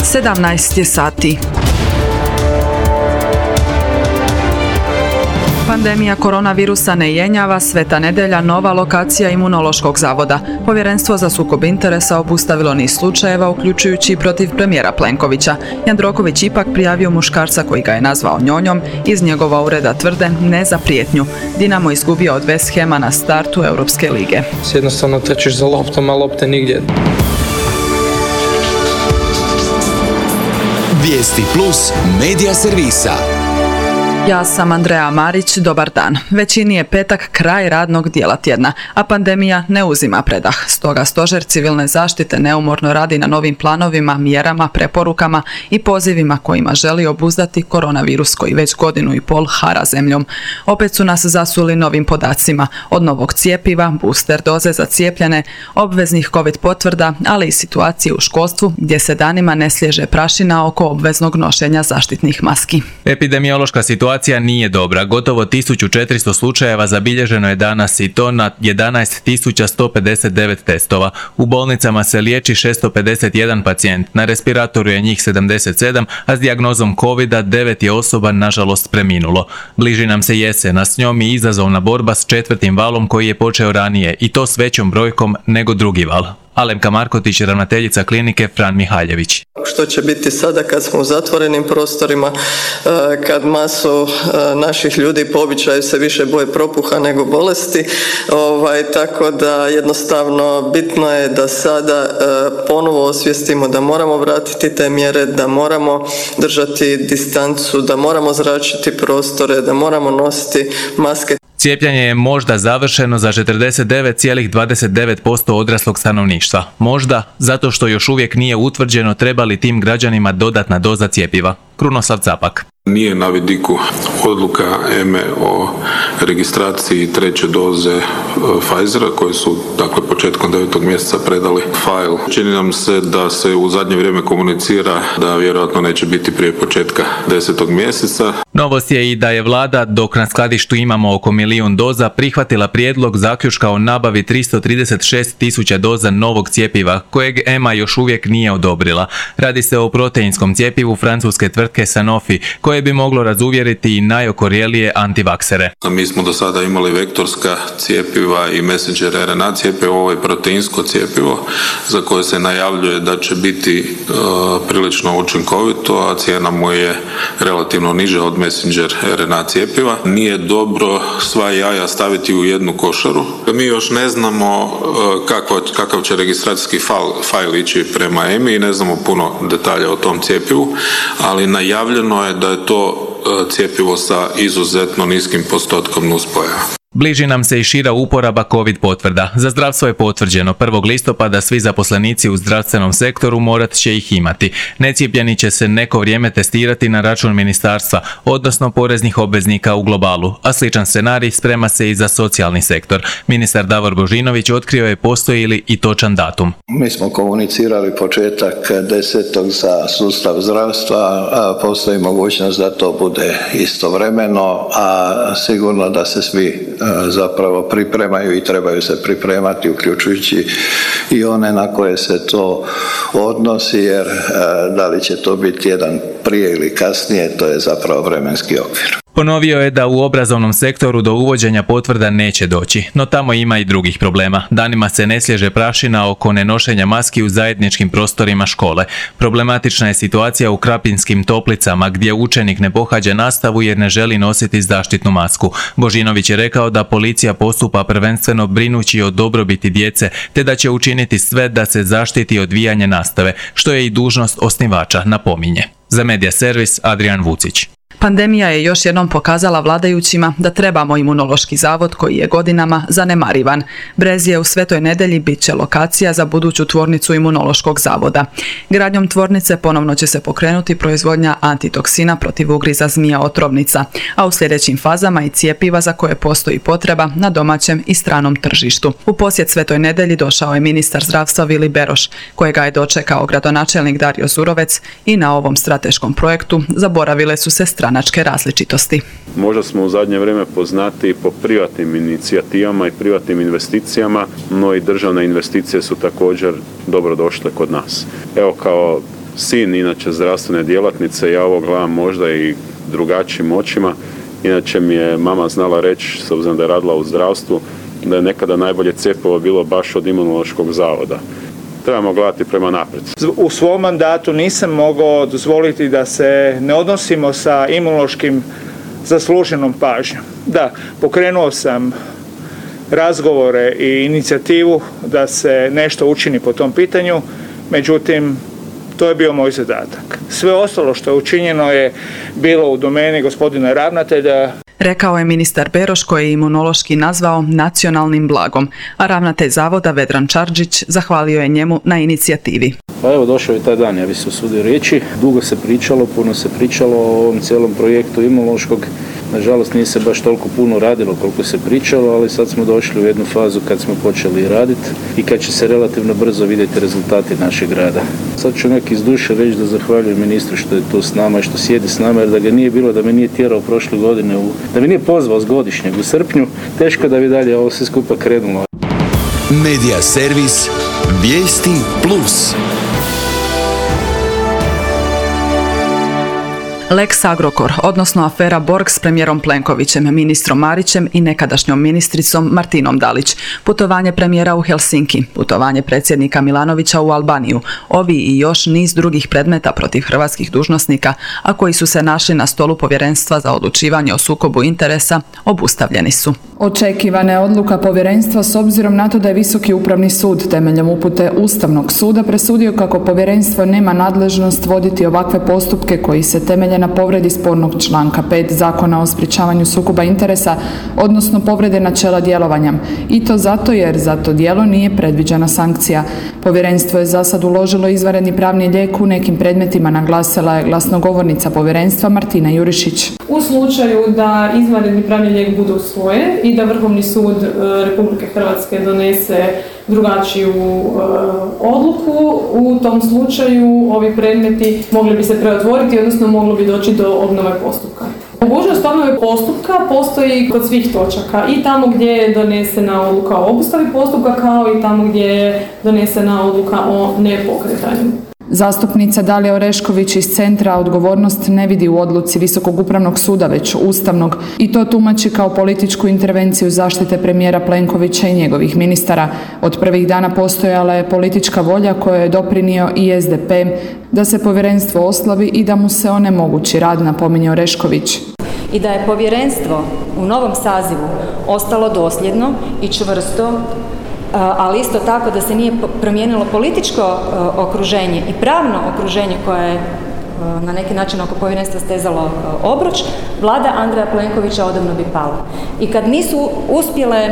17 je sati. Pandemija koronavirusa ne jenjava, Sveta Nedelja, nova lokacija Imunološkog zavoda. Povjerenstvo za sukob interesa obustavilo niz slučajeva, uključujući i protiv premijera Plenkovića. Jandroković ipak prijavio muškarca koji ga je nazvao njonjom. Iz njegova ureda tvrde ne za prijetnju. Dinamo izgubio od West Hama na startu Europske lige. Jednostavno trčiš za loptom, a lopte nigdje. Vijesti plus medija servisa. Ja sam Andreja Marić, dobar dan. Većini je petak kraj radnog dijela tjedna, a pandemija ne uzima predah. Stoga Stožer civilne zaštite neumorno radi na novim planovima, mjerama, preporukama i pozivima kojima želi obuzdati koronavirus koji već 1,5 godinu hara zemljom. Opet su nas zasuli novim podacima, od novog cjepiva, booster doze za cijepljene, obveznih COVID potvrda, ali i situacije u školstvu gdje se danima ne sliježe prašina oko obveznog nošenja zaštitnih maski. Epidemiološka situacija nije dobra. Gotovo 1400 slučajeva zabilježeno je danas i to na 11.159 testova. U bolnicama se liječi 651 pacijent, na respiratoru je njih 77, a s dijagnozom COVID-a 9 je osoba nažalost preminulo. Bliži nam se jesen, a s njom i izazovna borba s 4. valom koji je počeo ranije i to s većom brojkom nego drugi val. Alemka Markotić, ravnateljica klinike Fran Mihaljević. Što će biti sada kad smo u zatvorenim prostorima, kad masu naših ljudi po običaju se više boje propuha nego bolesti, tako da jednostavno bitno je da sada ponovo osvijestimo da moramo vratiti te mjere, da moramo držati distancu, da moramo zračiti prostore, da moramo nositi maske. Cijepljenje je možda završeno za 49,29% odraslog stanovništva. Možda zato što još uvijek nije utvrđeno treba li tim građanima dodatna doza cjepiva. Krunoslav Capak. Nije na vidiku odluka EME o registraciji treće doze Pfizera koje su početkom 9. mjeseca predali fajl. Čini nam se da se u zadnje vrijeme komunicira da vjerojatno neće biti prije početka 10. mjeseca. Novost je i da je vlada, dok na skladištu imamo oko 1 milijun doza, prihvatila prijedlog zaključka o nabavi 336.000 doza novog cjepiva, kojeg EMA još uvijek nije odobrila. Radi se o proteinskom cjepivu francuske tvrtke Sanofi, koje bi moglo razuvjeriti i najokorjelije antivaksere. Mi smo do sada imali vektorska cjepiva i messenger RNA cjepivo, ovo je proteinsko cjepivo za koje se najavljuje da će biti prilično učinkovito, a cijena mu je relativno niža od messenger RNA cjepiva. Nije dobro sva jaja staviti u jednu košaru. Mi još ne znamo kakav će registracijski fajl ići prema EMI i ne znamo puno detalja o tom cjepivu, ali najavljeno je da je to cjepivo sa izuzetno niskim postotkom nuspojava. Bliži nam se i šira uporaba COVID potvrda. Za zdravstvo je potvrđeno 1. listopada svi zaposlenici u zdravstvenom sektoru morat će ih imati. Necijepljeni će se neko vrijeme testirati na račun ministarstva, odnosno poreznih obveznika u globalu, a sličan scenarij sprema se i za socijalni sektor. Ministar Davor Božinović otkrio je postoji li i točan datum. Mi smo komunicirali početak 10. za sustav zdravstva, a postoji mogućnost da to bude istovremeno, a sigurno da se svi zapravo pripremaju i trebaju se pripremati, uključujući i one na koje se to odnosi, jer da li će to biti jedan prije ili kasnije, to je zapravo vremenski okvir. Ponovio je da u obrazovnom sektoru do uvođenja potvrda neće doći, no tamo ima i drugih problema. Danima se ne sliježe prašina oko nenošenja maski u zajedničkim prostorima škole. Problematična je situacija u Krapinskim Toplicama gdje učenik ne pohađa nastavu jer ne želi nositi zaštitnu masku. Božinović je rekao da policija postupa prvenstveno brinući o dobrobiti djece, te da će učiniti sve da se zaštiti odvijanje nastave, što je i dužnost osnivača, napominje. Za Medija servis Adrian Vucić. Pandemija je još jednom pokazala vladajućima da trebamo Imunološki zavod koji je godinama zanemarivan. Brezije u Svetoj Nedelji bit će lokacija za buduću tvornicu Imunološkog zavoda. Gradnjom tvornice ponovno će se pokrenuti proizvodnja antitoksina protiv ugriza zmija otrovnica, a u sljedećim fazama i cjepiva za koje postoji potreba na domaćem i stranom tržištu. U posjet Svetoj Nedelji došao je ministar zdravstva Vili Beroš, kojega je dočekao gradonačelnik Dario Zurovec i na ovom strateškom projektu zaboravile su se stranačke različitosti. Možda smo u zadnje vrijeme poznati po privatnim inicijativama i privatnim investicijama, no i državne investicije su također dobro došle kod nas. Evo, kao sin inače zdravstvene djelatnice, ja ovo gledam možda i drugačijim očima. Inače mi je mama znala reći, s obzirom da je radila u zdravstvu, da je nekada najbolje cjepivo bilo baš od Imunološkog zavoda. Trebamo gledati prema naprijed. U svom mandatu nisam mogao dozvoliti da se ne odnosimo sa imunološkim zasluženom pažnjom. Da, pokrenuo sam razgovore i inicijativu da se nešto učini po tom pitanju, međutim, to je bio moj zadatak. Sve ostalo što je učinjeno je bilo u domeni gospodina ravnatelja. Rekao je ministar Beroš, koji je imunološki nazvao nacionalnim blagom, a ravnatelj zavoda Vedran Čarđić zahvalio je njemu na inicijativi. Pa evo, došao je taj dan, ja bih se usudio reći. Dugo se pričalo, puno se pričalo o ovom cijelom projektu imunološkog. Nažalost, nije se baš toliko puno radilo koliko se pričalo, ali sad smo došli u jednu fazu kad smo počeli raditi i kad će se relativno brzo vidjeti rezultati našeg rada. Sad ću nek iz duše reći da zahvaljujem ministru što je tu s nama i što sjedi s nama, jer da ga nije bilo, da me nije tjerao prošle godine, da me nije pozvao s godišnjeg u srpnju, teško da bi dalje ovo sve skupa krenulo. Medija servis Vijesti Plus. Lex Agrokor, odnosno afera Borg s premijerom Plenkovićem, ministrom Marićem i nekadašnjom ministricom Martinom Dalić, putovanje premijera u Helsinki, putovanje predsjednika Milanovića u Albaniju, ovi i još niz drugih predmeta protiv hrvatskih dužnosnika, a koji su se našli na stolu Povjerenstva za odlučivanje o sukobu interesa, obustavljeni su. Očekivana je odluka povjerenstva s obzirom na to da je Visoki upravni sud temeljem upute Ustavnog suda presudio kako povjerenstvo nema nadležnost voditi ovakve postupke koji se temelje na povredi spornog članka 5 Zakona o sprječavanju sukoba interesa, odnosno povrede načela djelovanja. I to zato jer za to djelo nije predviđena sankcija. Povjerenstvo je za sad uložilo izvanredni pravni lijek u nekim predmetima, naglasila je glasnogovornica povjerenstva Martina Jurišić. U slučaju da izvanredni pravni lijek bude usvojen i da Vrhovni sud Republike Hrvatske donese drugačiju odluku, u tom slučaju ovi predmeti mogli bi se preotvoriti, odnosno moglo bi doći do obnove postupka. Mogućnost obnove postupka postoji kod svih točaka, i tamo gdje je donesena odluka o obustavi postupka, kao i tamo gdje je donesena odluka o nepokretanju. Zastupnica Dalija Orešković iz Centra odgovornost ne vidi u odluci Visokog upravnog suda, već Ustavnog, i to tumači kao političku intervenciju zaštite premijera Plenkovića i njegovih ministara. Od prvih dana postojala je politička volja kojoj je doprinio i SDP da se povjerenstvo oslabi i da mu se onemogući rad, napominje Orešković. I da je povjerenstvo u novom sazivu ostalo dosljedno i čvrsto, ali isto tako da se nije promijenilo političko okruženje i pravno okruženje koje je na neki način oko povjerenstva stezalo obruč, vlada Andreja Plenkovića odavno bi pala. I kad nisu uspjele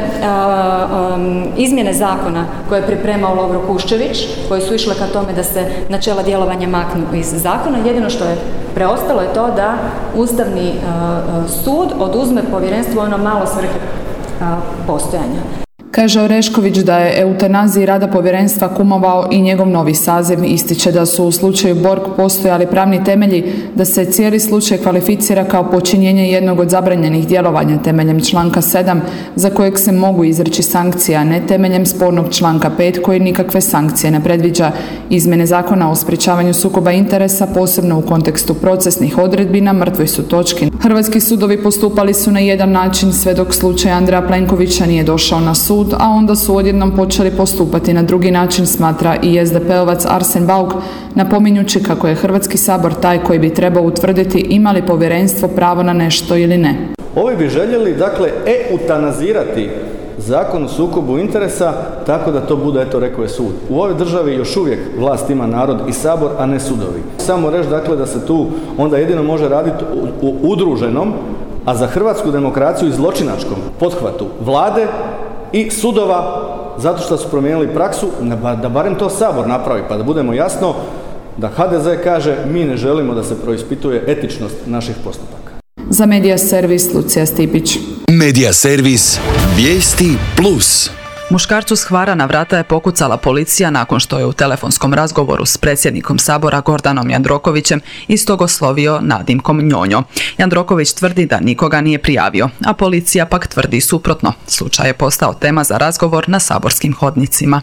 izmjene zakona koje je pripremao Lovro Kuščević, koje su išle ka tome da se načela djelovanja maknu iz zakona, jedino što je preostalo je to da Ustavni sud oduzme povjerenstvu ono malo svrhe postojanja. Kaže Orešković da je eutanaziji rada povjerenstva kumovao i njegov novi saziv. Ističe da su u slučaju Borg postojali pravni temelji da se cijeli slučaj kvalificira kao počinjenje jednog od zabranjenih djelovanja temeljem članka 7 za kojeg se mogu izreći sankcija, ne temeljem spornog članka 5 koji nikakve sankcije ne predviđa. Izmjene Zakona o sprječavanju sukoba interesa, posebno u kontekstu procesnih odredbi, na mrtvoj su točki. Hrvatski sudovi postupali su na jedan način sve dok slučaj Andreja Plenkovića nije došao na sud, a onda su odjednom počeli postupati na drugi način, smatra i SDP-ovac Arsen Bauk, napominjući kako je Hrvatski sabor taj koji bi trebao utvrditi ima li povjerenstvo pravo na nešto ili ne. Ovi bi željeli, dakle, eutanazirati Zakon o sukobu interesa tako da to bude, eto, rekao je sud. U ovoj državi još uvijek vlast ima narod i sabor, a ne sudovi. Samo reći, dakle, da se tu onda jedino može raditi u udruženom, a za hrvatsku demokraciju i zločinačkom pothvatu vlade i sudova, zato što su promijenili praksu, da barem to sabor napravi, pa da budemo jasno da HDZ kaže mi ne želimo da se preispituje etičnost naših postupaka. Za Medija servis Lucija Stipić. Medija servis Vijesti Plus. Muškarcu s Hvara na vrata je pokucala policija nakon što je u telefonskom razgovoru s predsjednikom Sabora Gordanom Jandrokovićem istog oslovio nadimkom Njonjo. Jandroković tvrdi da nikoga nije prijavio, a policija pak tvrdi suprotno. Slučaj je postao tema za razgovor na saborskim hodnicima.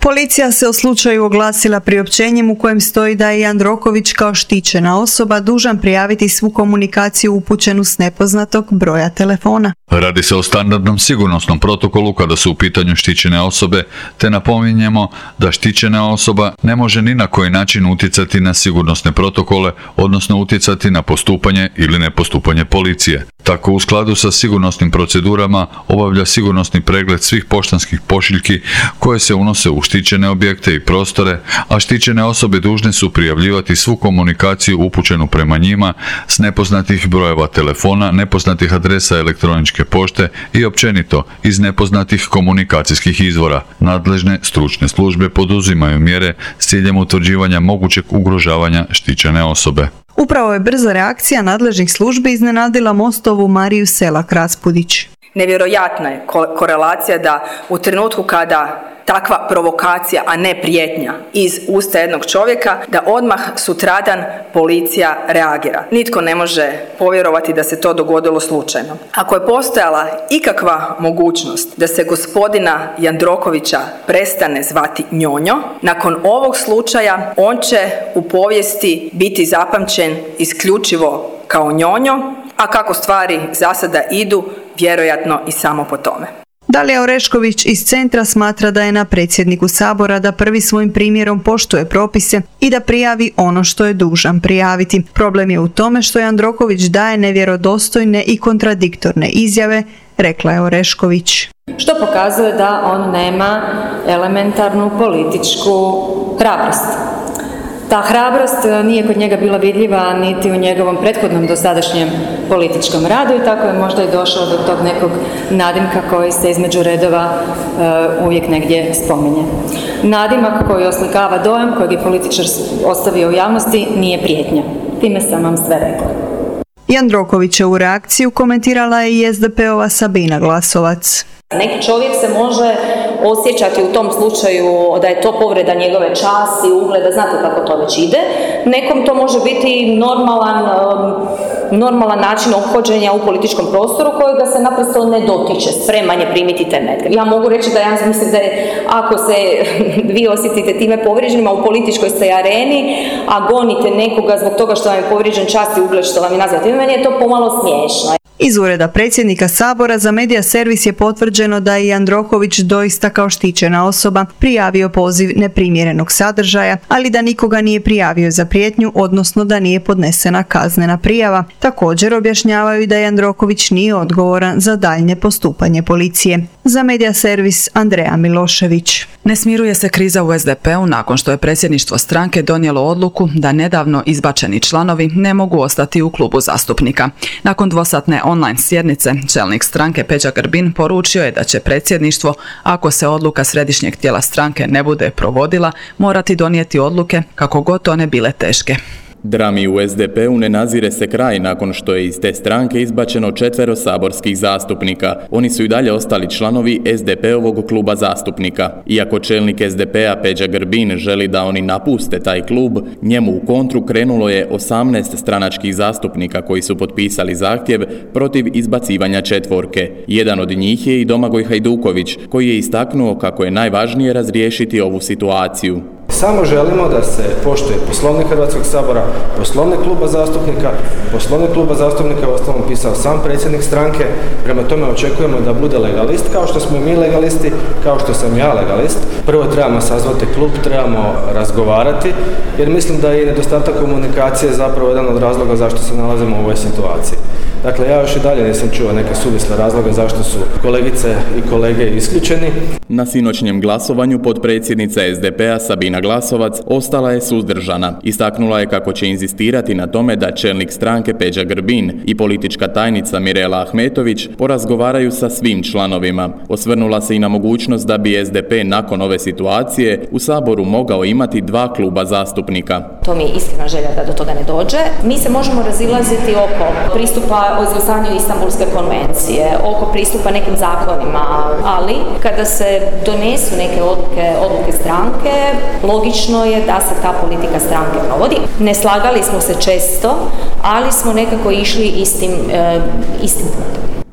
Policija se o slučaju oglasila priopćenjem u kojem stoji da je Jandroković kao štićena osoba dužan prijaviti svu komunikaciju upućenu s nepoznatog broja telefona. Radi se o standardnom sigurnosnom protokolu kada su u pitanju štićene osobe, te napominjemo da štićena osoba ne može ni na koji način utjecati na sigurnosne protokole, odnosno utjecati na postupanje ili nepostupanje policije. Tako u skladu sa sigurnosnim procedurama obavlja sigurnosni pregled svih poštanskih pošiljki koje se unose u štićene objekte i prostore, a štićene osobe dužne su prijavljivati svu komunikaciju upućenu prema njima s nepoznatih brojeva telefona, nepoznatih adresa elektroničke pošte i općenito iz nepoznatih komunikacijskih izvora. Nadležne stručne službe poduzimaju mjere s ciljem utvrđivanja mogućeg ugrožavanja štićene osobe. Upravo je brza reakcija nadležnih službi iznenadila Mostovu Mariju Selak-Raspudić. Nevjerojatna je korelacija da u trenutku kada takva provokacija, a ne prijetnja iz usta jednog čovjeka, da odmah sutradan policija reagira. Nitko ne može povjerovati da se to dogodilo slučajno. Ako je postojala ikakva mogućnost da se gospodina Jandrokovića prestane zvati Njonjo, nakon ovog slučaja on će u povijesti biti zapamćen isključivo kao Njonjo, a kako stvari za sada idu, vjerojatno i samo po tome. Dalija Orešković iz Centra smatra da je na predsjedniku Sabora da prvi svojim primjerom poštuje propise i da prijavi ono što je dužan prijaviti. Problem je u tome što Jandroković daje nevjerodostojne i kontradiktorne izjave, rekla je Orešković. Što pokazuje da on nema elementarnu političku hrabrost. Ta hrabrost nije kod njega bila vidljiva niti u njegovom prethodnom dosadašnjem političkom radu i tako je možda i došao do tog nekog nadimka koji se između redova uvijek negdje spominje. Nadimak koji oslikava dojam kojeg je političar ostavio u javnosti nije prijetnja. Time sam vam sve rekla. Jandrokovićevu reakciju komentirala je i SDP-ova Sabina Glasovac. Neki čovjek se može osjećati u tom slučaju da je to povreda njegove časti, ugleda, znate kako to već ide. Nekom to može biti normalan način ophođenja u političkom prostoru kojega se naprosto ne dotiče, spreman je primiti te metke. Ja mogu reći da ja mislim da je, ako se vi osjetite time povrijeđenima u političkoj ste areni, a gonite nekoga zbog toga što vam je povrijeđen čast i ugled što vam je nazvati, meni je to pomalo smiješno. Iz ureda predsjednika Sabora za Medija Servis je potvrđeno da je Jandroković doista kao štićena osoba prijavio poziv neprimjerenog sadržaja, ali da nikoga nije prijavio za prijetnju, odnosno da nije podnesena kaznena prijava. Također objašnjavaju da Jandroković nije odgovoran za daljnje postupanje policije. Za Medija Servis Andreja Milošević. Ne smiruje se kriza u SDP-u nakon što je predsjedništvo stranke donijelo odluku da nedavno izbačeni članovi ne mogu ostati u klubu zastupnika. Nakon dvosatne online sjednice, čelnik stranke Peđa Grbin poručio je da će predsjedništvo, ako se odluka središnjeg tijela stranke ne bude provodila, morati donijeti odluke kako god one bile teške. Drami u SDP-u ne nazire se kraj nakon što je iz te stranke izbačeno 4 saborskih zastupnika. Oni su i dalje ostali članovi SDP-ovog kluba zastupnika. Iako čelnik SDP-a Peđa Grbin želi da oni napuste taj klub, njemu u kontru krenulo je 18 stranačkih zastupnika koji su potpisali zahtjev protiv izbacivanja 4. Jedan od njih je i Domagoj Hajduković, koji je istaknuo kako je najvažnije razriješiti ovu situaciju. Samo želimo da se poštuje Poslovnik Hrvatskog sabora, Poslovnik kluba zastupnika. Poslovnik kluba zastupnika uostalom pisao sam predsjednik stranke, prema tome očekujemo da bude legalist, kao što smo i mi legalisti, kao što sam ja legalist. Prvo trebamo sazvati klub, trebamo razgovarati, jer mislim da je nedostatak komunikacije zapravo jedan od razloga zašto se nalazimo u ovoj situaciji. Dakle, ja još i dalje nisam čuo neke suvisle razloge zašto su kolegice i kolege isključeni. Na sinoćnjem glasovanju potpredsjednica SDP-a Sabina Glasovac ostala je suzdržana. Istaknula je kako će inzistirati na tome da čelnik stranke Peđa Grbin i politička tajnica Mirela Ahmetović porazgovaraju sa svim članovima. Osvrnula se i na mogućnost da bi SDP nakon ove situacije u Saboru mogao imati 2 kluba zastupnika. To mi je iskrena želja da do toga ne dođe. Mi se možemo razilaziti oko pristupa o izglasavanju Istanbulske konvencije, oko pristupa nekim zakonima, ali kada se donesu neke odluke stranke, logično je da se ta politika stranke provodi. Ne slagali smo se često, ali smo nekako išli istim putem.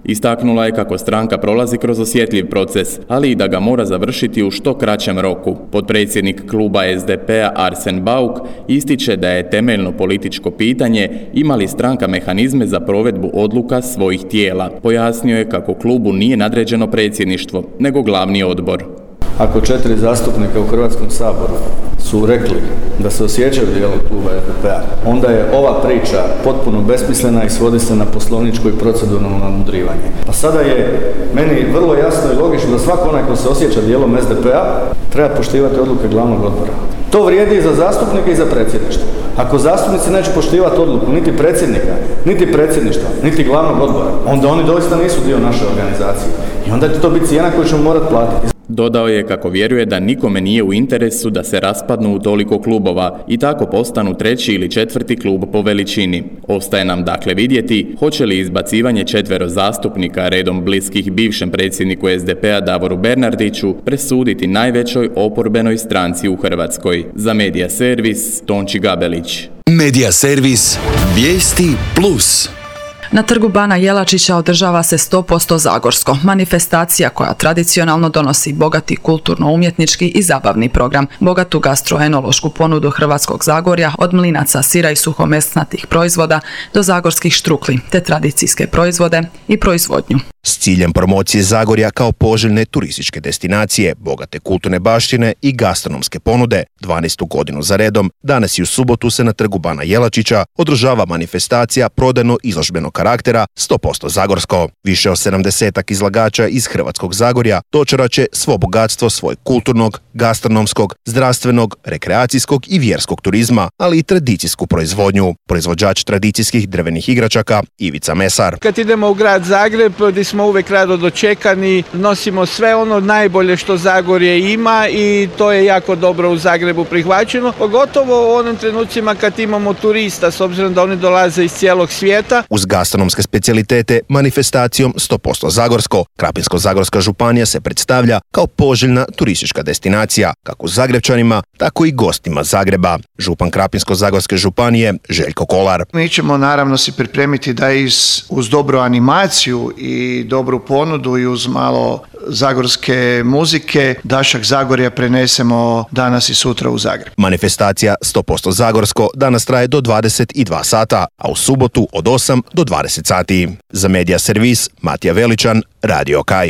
Istaknula je kako stranka prolazi kroz osjetljiv proces, ali i da ga mora završiti u što kraćem roku. Potpredsjednik kluba SDP-a Arsen Bauk ističe da je temeljno političko pitanje ima li stranka mehanizme za provedbu odluka svojih tijela. Pojasnio je kako klubu nije nadređeno predsjedništvo, nego glavni odbor. Ako 4 zastupnika u Hrvatskom saboru su rekli da se osjećaju dijelom kluba SDP-a, onda je ova priča potpuno besmislena i svodi se na poslovničko i proceduralno nadmudrivanje. A sada je meni vrlo jasno i logično da svako onaj ko se osjeća dijelom SDP-a treba poštivati odluke glavnog odbora. To vrijedi i za zastupnike i za predsjedništvo. Ako zastupnici neće poštivati odluku niti predsjednika, niti predsjedništva, niti glavnog odbora, onda oni doista nisu dio naše organizacije. I onda će to biti cijena koju ćemo morati platiti. Dodao je kako vjeruje da nikome nije u interesu da se raspadnu u toliko klubova i tako postanu 3. ili 4. klub po veličini. Ostaje nam dakle vidjeti hoće li izbacivanje 4 zastupnika redom bliskih bivšem predsjedniku SDP-a Davoru Bernardiću presuditi najvećoj oporbenoj stranci u Hrvatskoj. Za Medija Servis, Tonči Gabelić. Medija Servis, vijesti plus. Na trgu Bana Jelačića održava se 100% zagorsko, manifestacija koja tradicionalno donosi bogati kulturno-umjetnički i zabavni program, bogatu gastroenološku ponudu Hrvatskog Zagorja od mlinaca, sira i suhomesnatih proizvoda do zagorskih štrukli, te tradicijske proizvode i proizvodnju. S ciljem promocije Zagorja kao poželjne turističke destinacije, bogate kulturne baštine i gastronomske ponude, 12. godinu za redom, danas i u subotu se na trgu Bana Jelačića održava manifestacija prodajno-izložbenog karaktera 100% zagorsko. Više od 70 izlagača iz Hrvatskog Zagorja dočarat će svo bogatstvo svojeg kulturnog, gastronomskog, zdravstvenog, rekreacijskog i vjerskog turizma, ali i tradicijsku proizvodnju. Proizvođač tradicijskih drvenih igračaka Ivica Mesar. Kad idemo u grad Zagreb, gdje smo uvek rado dočekani, nosimo sve ono najbolje što Zagorje ima i to je jako dobro u Zagrebu prihvaćeno, pogotovo u onim trenucima kad imamo turista, s obzirom da oni dolaze iz cijelog svijeta. Uz gastronomske specijalitete manifestacijom 100% zagorsko, Krapinsko-zagorska županija se predstavlja kao poželjna turistička destinacija, kako Zagrebčanima, tako i gostima Zagreba. Župan Krapinsko-zagorske županije Željko Kolar. Mi ćemo naravno se pripremiti da uz dobru animaciju i dobru ponudu i uz malo zagorske muzike dašak Zagorja prenesemo danas i sutra u Zagreb. Manifestacija 100% zagorsko danas traje do 22 sata, a u subotu od 8 do 20 sati. Za Medija Servis, Matija Veličan, Radio Kaj.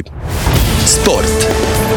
Sport.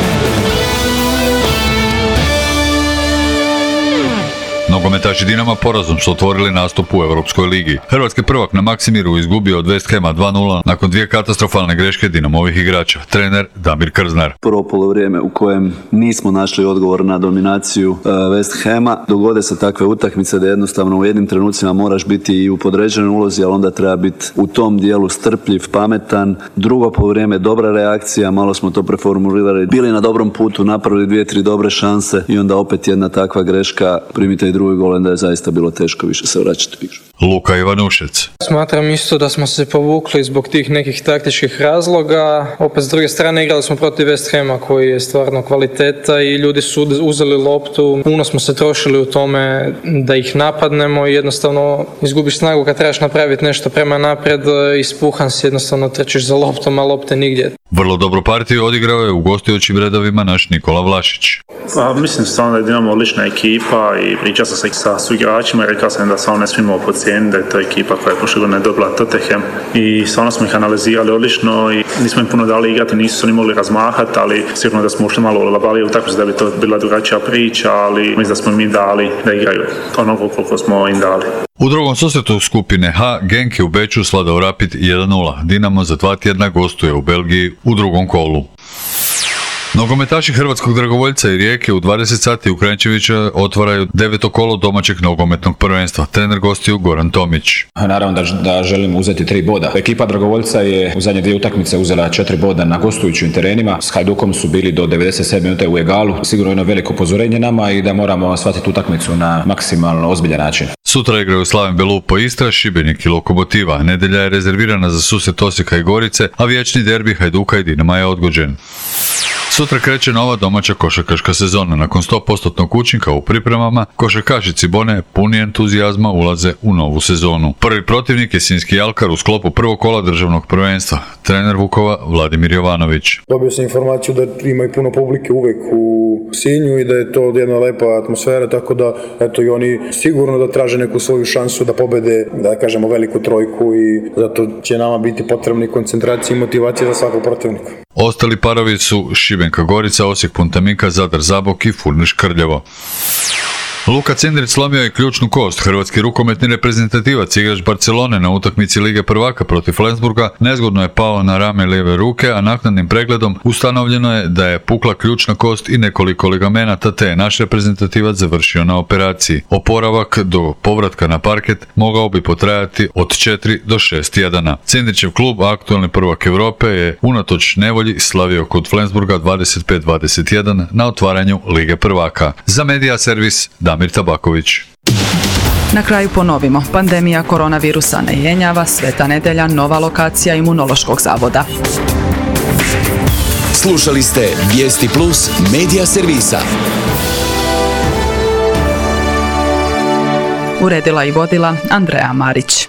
Nogometaši Dinama porazom su otvorili nastup u Europskoj ligi. Hrvatski prvak na Maksimiru izgubio od West Hama 2:0 nakon 2 katastrofalne greške Dinamovih igrača. Trener Damir Krznar. Prvo polovrijeme u kojem nismo našli odgovor na dominaciju West Hama. Dogode se takve utakmice da jednostavno u jednim trenucima moraš biti i u podređenoj ulozi, ali onda treba biti u tom dijelu strpljiv, pametan. Drugo polovrijeme dobra reakcija, malo smo to preformulirali. Bili na dobrom putu, napravili 2-3 dobre šanse i onda opet jedna takva greška, primite i drugi gol, onda je zaista bilo teško više se vraćati u igru. Luka Ivanušec. Smatram isto da smo se povukli zbog tih nekih taktičkih razloga. Opet s druge strane igrali smo protiv West Hama koji je stvarno kvaliteta i ljudi su uzeli loptu. Puno smo se trošili u tome da ih napadnemo i jednostavno izgubiš snagu kad trebaš napraviti nešto prema naprijed, ispuhan si, jednostavno trčiš za loptom, a lopte nigdje. Vrlo dobru partiju odigrao je u gostujućim redovima naš Nikola Vlašić. Pa, mislim stvarno da je Dinamo odlična ekipa i pričao sam se sa suigračima i rekao sam da stvarno ne smijemo podcijeniti da je to ekipa koja je prošle godine dobila Tottenham i stvarno smo ih analizirali odlično i nismo im puno dali igrati, nisu se ni mogli razmahati, ali sigurno da smo ušli malo olabavili u takvu da bi to bila drugačija priča, ali mislim da smo im dali da igraju onoliko koliko smo im dali. U drugom susretu skupine H Genk je u Beču sladao Rapid 1:0. Dinamo za 2 tjedna gostuje u Belgiji u drugom kolu. Nogometaši Hrvatskog Dragovoljca i Rijeke u 20 sati u Kranjčevića otvaraju 9. kolo domaćeg nogometnog prvenstva. Trener gostiju Goran Tomić. Naravno da želimo uzeti 3 boda. Ekipa Dragovoljca je u zadnje 2 utakmice uzela 4 boda na gostujućim terenima. S Hajdukom su bili do 97 minuta u egalu. Sigurno jedno veliko upozorenje nama i da moramo shvatiti utakmicu na maksimalno ozbiljan način. Sutra igraju Slaven Belupo Istra, Šibenik i Lokomotiva. Nedjelja je rezervirana za susret Osijeka i Gorice, a vječni derbi Hajduka i Dinama je odgođen. Sutra kreće nova domaća košarkaška sezona. Nakon 100% učinka u pripremama, košarkaši Cibone puni entuzijazma ulaze u novu sezonu. Prvi protivnik je Sinjski Alkar u sklopu prvog kola državnog prvenstva. Trener Vukova Vladimir Jovanović. Dobio sam informaciju da ima i puno publike uvek u Sinju i da je to jedna lepa atmosfera, tako da eto i oni sigurno da traže neku svoju šansu da pobede, da kažemo, veliku trojku i zato će nama biti potrebni koncentracija i motivacija za svakog protivnika. Ostali parovi su Šibenka Gorica, Osijek Punta Mika, Zadar Zabok i Furniš Krljevo. Luka Cindrić slomio je ključnu kost. Hrvatski rukometni reprezentativac, igrač Barcelone na utakmici Lige prvaka protiv Flensburga, nezgodno je pao na rame lijeve ruke, a naknadnim pregledom ustanovljeno je da je pukla ključna kost i nekoliko ligamenata, te je naš reprezentativac završio na operaciji. Oporavak do povratka na parket mogao bi potrajati od 4 do 6 tjedana. Cindrićev klub, aktualni prvak Europe, je unatoč nevolji slavio kod Flensburga 25-21 na otvaranju Lige prvaka. Za Medija servis Damir Tabaković. Na kraju ponovimo, pandemija koronavirusa ne jenjava, Sveta Nedelja, nova lokacija Imunološkog zavoda. Slušali ste Vijesti Plus Medija servisa. Uredila i vodila Andreja Marić.